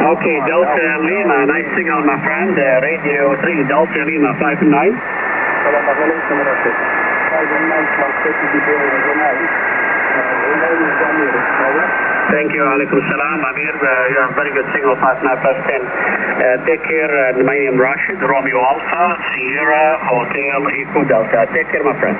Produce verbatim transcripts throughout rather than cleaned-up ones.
Okay, Delta Lima, nice signal, my friend. Uh, radio three, Delta Lima, five and nine. Thank you, alaikum salam, Amir. Uh, you have very good signal, five nine plus ten. Uh, take care, uh, my name is Rashid, Romeo Alpha, Sierra, Hotel, Eco Delta. Take care, my friend.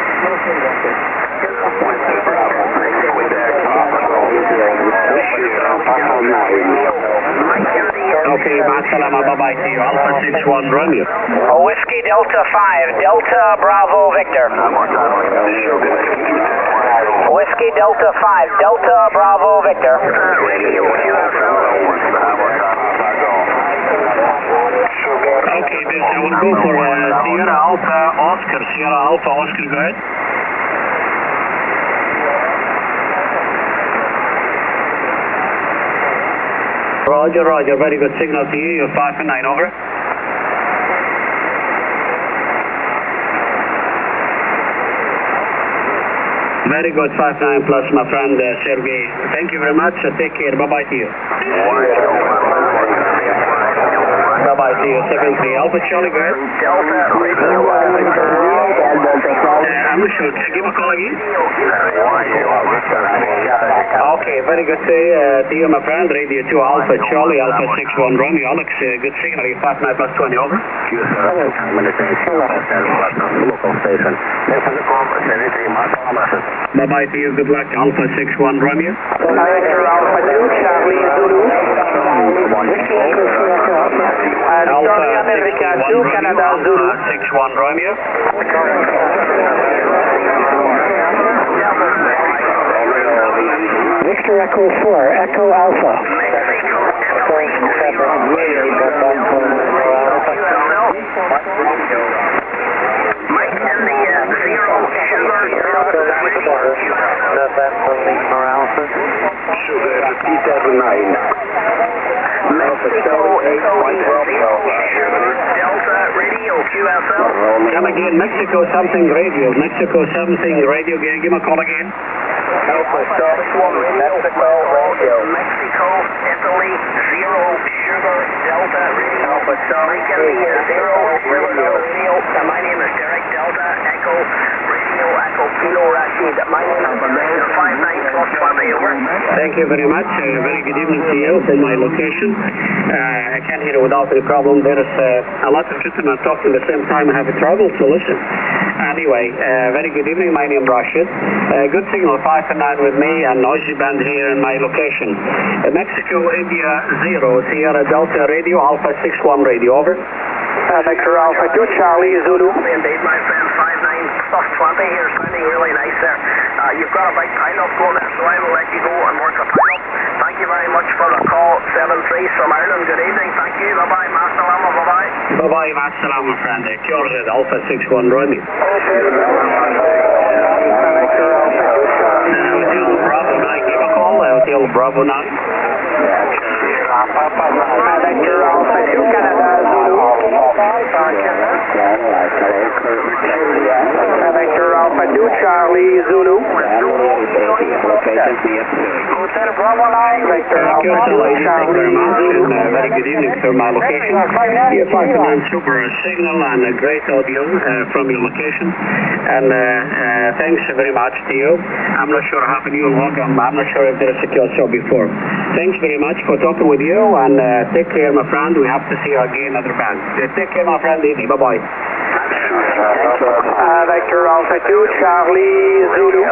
Okay, Masalama, bye-bye to you. Alpha six one Romeo. Whiskey Delta five, Delta Bravo Victor. Whiskey Delta five, Delta Bravo Victor. Okay, this I will go for uh, Sierra Alpha Oscar. Sierra Alpha Oscar, go ahead. Roger, Roger, very good signal to you. You're five and nine, over. Very good, five nine plus, my friend uh, Sergey. Thank you very much. Uh, take care. Bye-bye to you. Bye-bye to you. seven three Alpha Charlie, go ahead. Uh, I'm not sure. Can you give a call again? Okay, very good day uh, to you, my friend. Radio two Alpha Charlie, Alpha six one Romeo. Alex, uh, good signal. You five nine plus twenty, over. Bye-bye to you. Good luck. Alpha six one Romeo. Alpha two, Charlie Zulu. Alpha America two, Canada Zulu. six one Romeo. Victor Echo four, Echo Alpha. Mike in the uh, zero sugar. Sugar fifty-seven nine. Mexico eight one zero Delta Radio Q S L. Come again, Mexico something radio. Mexico something radio. Give him a call again. Alpha six one Mexico Radio. Mexico, Italy, zero sugar Delta Radio. Alpha Mike in the uh, zero radio. My name is Derek Delta Echo Radio Echo Kilo Rashid. My name is Victor five nine plus twenty, over. Thank you very much. Uh, very good evening to you from my location. Uh, I can't hear it without any problem. There is uh, a lot of gentlemen talking at the same time. I have trouble to listen. Anyway, uh, very good evening. My name is Rashid. Uh, good signal, five and nine with me and noisy band here in my location. Uh, Mexico, India, zero, Sierra Delta Radio, Alpha six one Radio, over. Uh, Victor Alpha two, Charlie Zulu. Indeed, my friend, five nine plus twenty here, sounding really nice there. Uh, you've got a big pile-up going there, so I will let you go and work a pile-up. Thank you very much for the call, seven three from Ireland. Good evening, thank you, bye-bye, Masalama, bye-bye. Bye-bye, Masalam, my friend. Uh, Kjorred, Alpha six one Romeo. Uh, Hotel Bravo nine, give a call, uh, Hotel Bravo nine. Victor Alpha two, Canada Zulu. Victor Alpha two, Charlie Zulu. Hotel Bravo nine, Victor Thank you, Alpha two, ladies. Thank you Charlie very much. Zulu. And, uh, very good evening from my location. You're five nine super signal and a great audio uh, from your location. And uh, uh, thanks very much to you. I'm not sure how new log. I'm, I'm not sure if there is a secure show before. Thanks very much for talking with you, and uh, take care, my friend. We have to see you again another band. Uh, take care, my friend. Eddie. Bye-bye. Uh, Victor Alpha two, Charlie Zulu.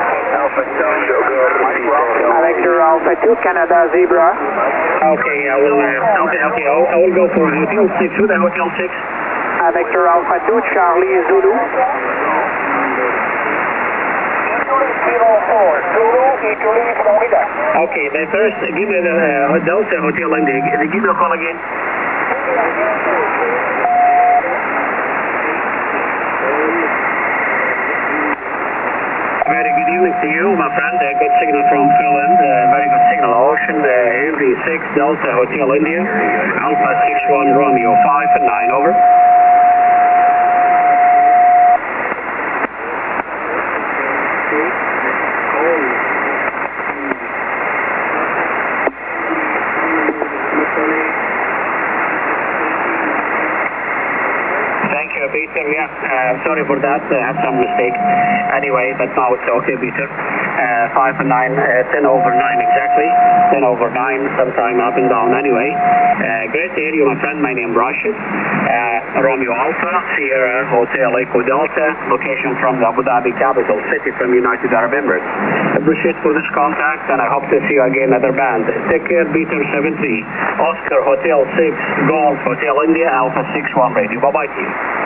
Uh, Victor Alpha two, Canada Zebra. Okay, I will. Uh, okay, okay. I'll, I will go for Hotel six. Who the Hotel six? Uh, Victor Alpha two, Charlie Zulu. Okay, then first give me the uh, Delta Hotel India. Give me a call again. Very good evening to you, my friend. Uh, good signal from Finland. Uh, very good signal. Ocean uh, Henry six Delta Hotel India. Alpha six one Romeo five and nine, over. Peter, yeah, uh, sorry for that, I had some mistake. Anyway, but now it's okay, Peter. Uh, five and nine, uh, ten over nine exactly. ten over nine, sometime up and down anyway. Uh, great to hear you, my friend. My name is Rashid. Uh, Romeo Alpha, Sierra Hotel Echo Delta, location from the Abu Dhabi capital city from United Arab Emirates. Appreciate for this contact, and I hope to see you again at the band. Take care, Peter seven three, Oscar Hotel six, Golf Hotel India, Alpha six one Radio. Bye-bye to you.